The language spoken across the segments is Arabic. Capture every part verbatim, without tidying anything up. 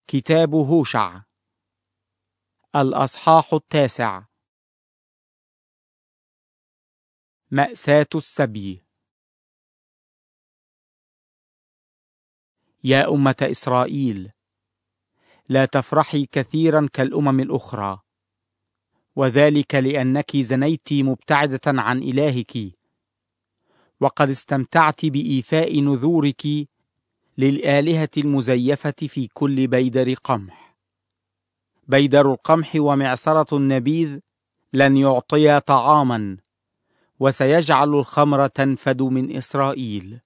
كتاب هوشع الأصحاح التاسع. مأساة السبي. يا أمة إسرائيل، لا تفرحي كثيرا كالأمم الأخرى، وذلك لأنك زنيت مبتعدة عن إلهك، وقد استمتعت بإيفاء نذورك للآلهة المزيفة في كل بيدر قمح. بيدر القمح ومعصرة النبيذ لن يعطيا طعاما، وسيجعل الخمر تنفد من إسرائيل.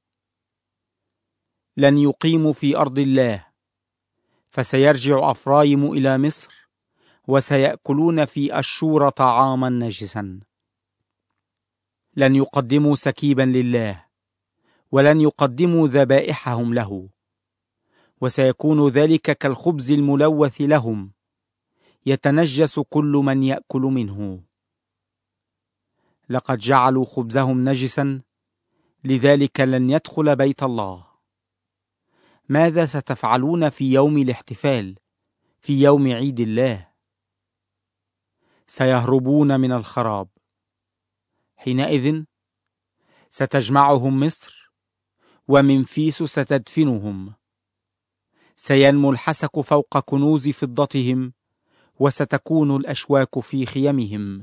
لن يقيموا في أرض الله، فسيرجع أفرايم إلى مصر، وسيأكلون في أشور طعاما نجسا. لن يقدموا سكيبا لله، ولن يقدموا ذبائحهم له، وسيكون ذلك كالخبز الملوث لهم، يتنجس كل من يأكل منه. لقد جعلوا خبزهم نجسا، لذلك لن يدخل بيت الله. ماذا ستفعلون في يوم الاحتفال، في يوم عيد الله؟ سيهربون من الخراب. حينئذ ستجمعهم مصر، ومنفيس ستدفنهم. سينمو الحسك فوق كنوز فضتهم، وستكون الأشواك في خيمهم.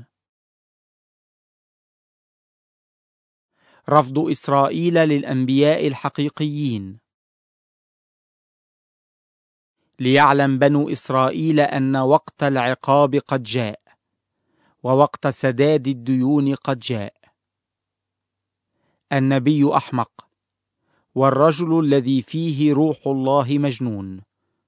رفض إسرائيل للأنبياء الحقيقيين. ليعلم بنو إسرائيل أن وقت العقاب قد جاء، ووقت سداد الديون قد جاء. النبي أحمق، والرجل الذي فيه روح الله مجنون.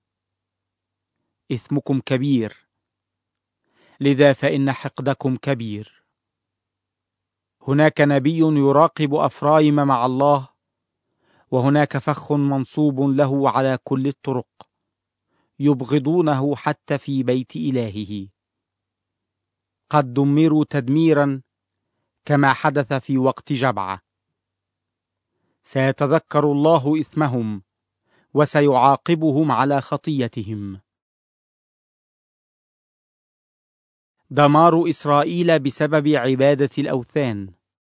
إثمكم كبير، لذا فإن حقدكم كبير. هناك نبي يراقب أفرايم مع الله، وهناك فخ منصوب له على كل الطرق، يبغضونه حتى في بيت إلهه. قد دمروا تدميرا كما حدث في وقت جبعة. سيتذكر الله إثمهم، وسيعاقبهم على خطيتهم. دمار إسرائيل بسبب عبادة الأوثان.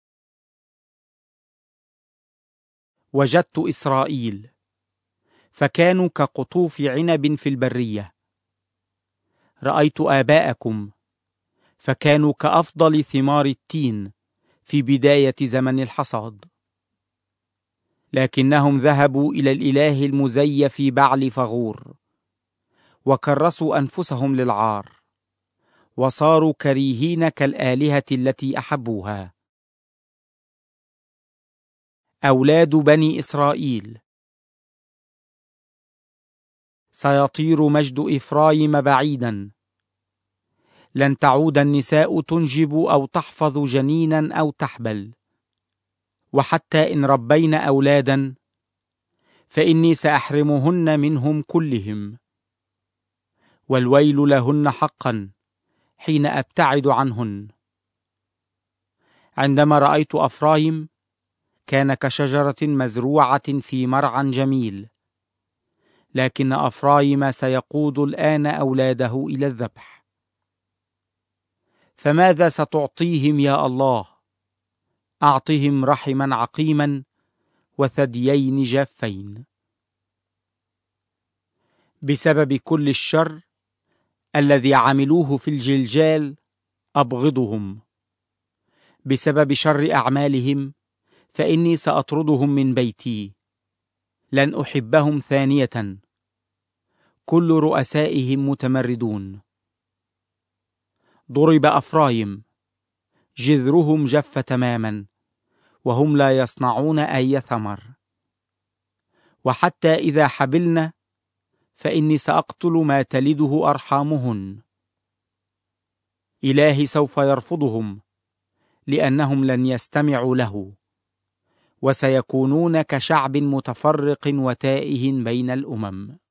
وجدت إسرائيل، فكانوا كقطوف عنب في البرية. رأيت آباءكم، فكانوا كأفضل ثمار التين في بداية زمن الحصاد. لكنهم ذهبوا إلى الإله المزيف بعل فغور، وكرسوا أنفسهم للعار، وصاروا كريهين كالآلهة التي أحبوها. أولاد بني إسرائيل. سيطير مجد إفرايم بعيدا. لن تعود النساء تنجب أو تحفظ جنينا أو تحبل، وحتى إن ربين أولادا فإني سأحرمهن منهم كلهم. والويل لهن حقا حين أبتعد عنهن. عندما رأيت أفرايم كان كشجرة مزروعة في مرعى جميل، لكن أفرايم سيقود الآن أولاده إلى الذبح. فماذا ستعطيهم يا الله؟ أعطهم رحما عقيما وثديين جافين. بسبب كل الشر الذي عملوه في الجلجال أبغضهم. بسبب شر أعمالهم فإني سأطردهم من بيتي. لن أحبهم ثانية. كل رؤسائهم متمردون. ضرب أفرايم، جذرهم جف تماما، وهم لا يصنعون أي ثمر. وحتى إذا حبلن فإني سأقتل ما تلده أرحامهن. إلهي سوف يرفضهم، لأنهم لن يستمعوا له، وسيكونون كشعب متفرق وتائه بين الأمم.